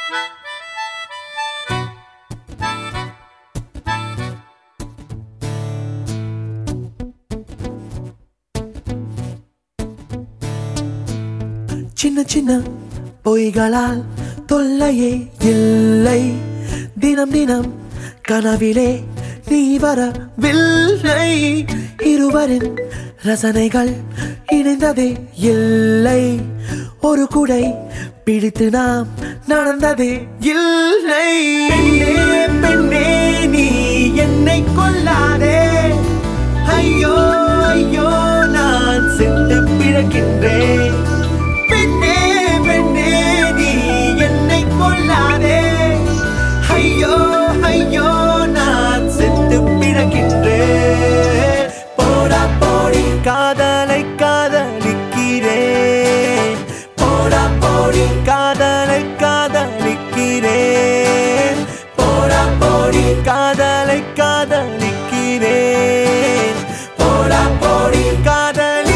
சின்ன சின்ன பொய்களால் தொல்லையே இல்லை. தினம் தினம் கனவிலே நீ வரவில்லை. இருவரின் ரசனைகள் இணைந்ததே இல்லை. ஒரு குடை பிடித்து நாம் நடந்ததே இல்லை. பெண்ணே பெண்ணே நீ என்னை கொல்லாதே. ஐயோ ஐயோ நான் சென்று பிறக்கின்றேன். பெண்ணே பெண்ணே நீ என்னை கொல்லாதே. ஐயோ ஐயோ நான் சென்று பிறக்கின்றேன். போடா போடி காதலை காதலிக்கிறேன். போடா போடி காதலை காதலிக்கிறேன். போடா போடி காதலை காதலிக்கிறேன். போடா போடி காதலி.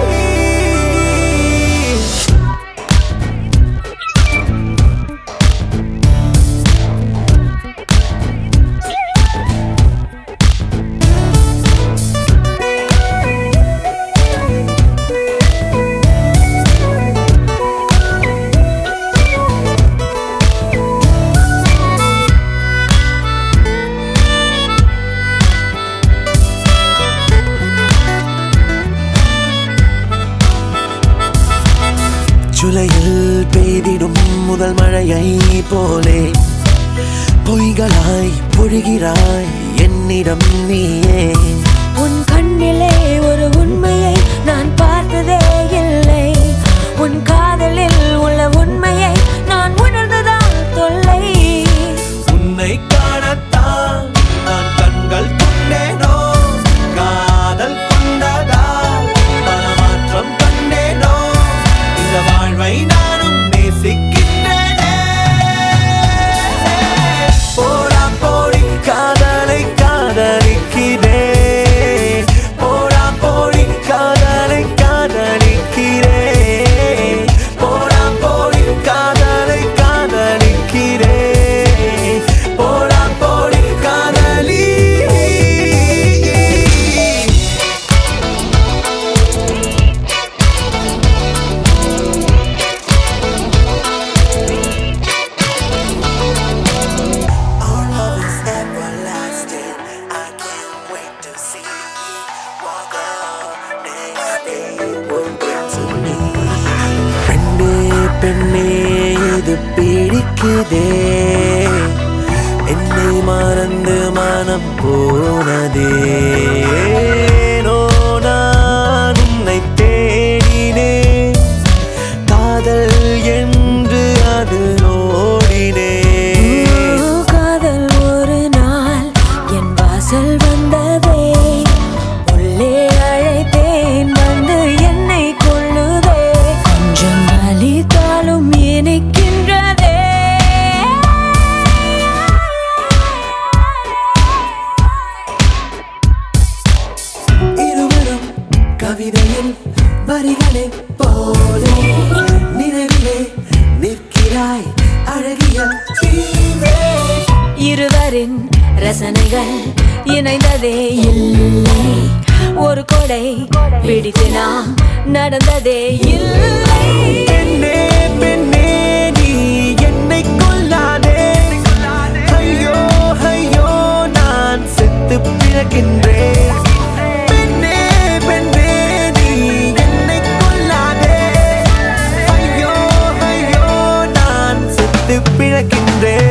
ஜூலையில் பெய்திடும் முதல் மழையை போலே பொய்களாய் பொழிகிறாய் என்னிடம் நீயே. உன் கண்ணிலே ஒரு உண்மையை நான் பார்த்ததே இல்லை. உன் காதலில் உள்ள உண்மையை நான் உணர்ந்ததால் தொல்லை. உன்னை காணத்தான் நான் கண்கள் கொண்டேனோ. காதல் கொண்டதால் மனமாற்றம் கண்டேனோ. இந்த வாழ்வை நானும் நேசிக்கின்றேனே. போடா போடி காதலை காதலிக்கிறேன். போடா போடி காதலை காதலிக்கிறேன். போடா போடி காதலை காதலிக்கிறேன். போடா போடி காதலி. Our love is everlasting. I can't wait to see you walk up next day. Won't get to me. பெண்ணே பெண்ணே இது பிடிக்குதே. என்னை மறந்து மனம் போனதே. நான் உன்னை தேடினேன். காதல் என்று அது ஓடினேன். காதல் ஒரு நாள் என் வாசல் வந்ததே. உள்ளே அழைத்தேன் வந்து என்னை கொள்ளுதே. கொஞ்சம் வலித்தாலும் இனிக்கின்றதே. இருவரும் கவிதையில் வரிகளே போலே நினைவிலே நிற்கிறாய் அழகிய தீவே. இருவரின் ரசனைகள் இணைந்ததே இல்லை. ஒரு கொடை பிடித்து நாம் நடந்ததே இல்லை. பெண்ணே பெண்ணே நீ என்னை கொல்லாதே. ஐயோ ஐயோ நான் செத்து பிறக்கின்றேன். பெண்ணே பெண்ணே நீ என்னை கொல்லாதே. ஐயோ ஐயோ நான் செத்து பிறக்கின்றேன்.